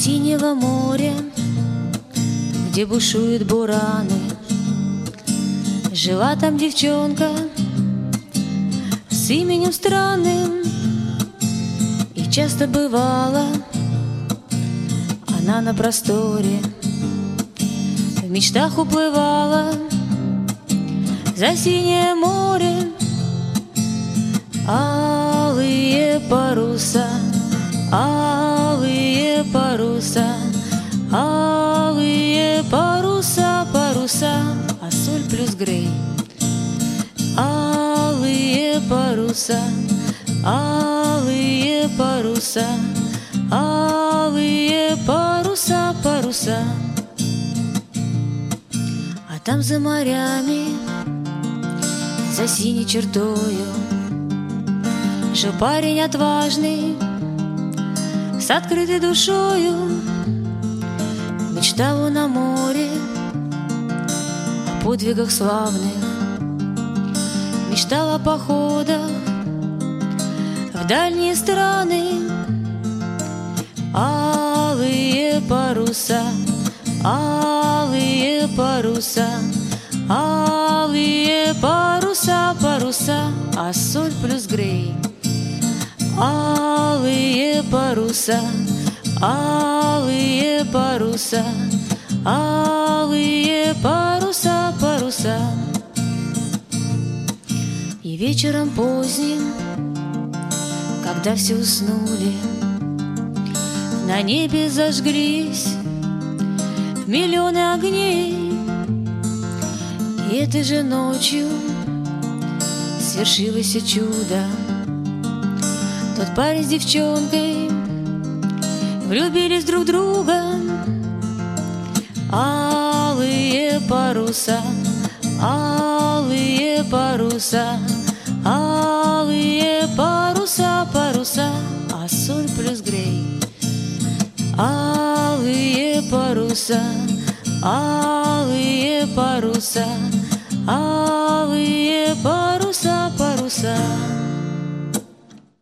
синего моря, где бушуют бураны, жила там девчонка с именем странным. И часто бывала она на просторе, в мечтах уплывала за синее море. Алые паруса, алые паруса, алые паруса, паруса, а соль плюс грей. Алые паруса, алые паруса, алые паруса, паруса. А там за морями, за синей чертою, жил парень отважный, с открытой душою. Мечтал он о море, о подвигах славных, мечтал о походах в дальние страны. Алые паруса, алые паруса, алые паруса, паруса, а соль плюс грей. Алые паруса, алые паруса, алые паруса, паруса. И вечером поздним, когда все уснули, на небе зажглись миллионы огней. И этой же ночью свершилось чудо. Тот парень с девчонкой влюбились друг в друга. Алые паруса, алые паруса, алые паруса, паруса, а соль плюс грей. Алые паруса, алые паруса, алые паруса, паруса.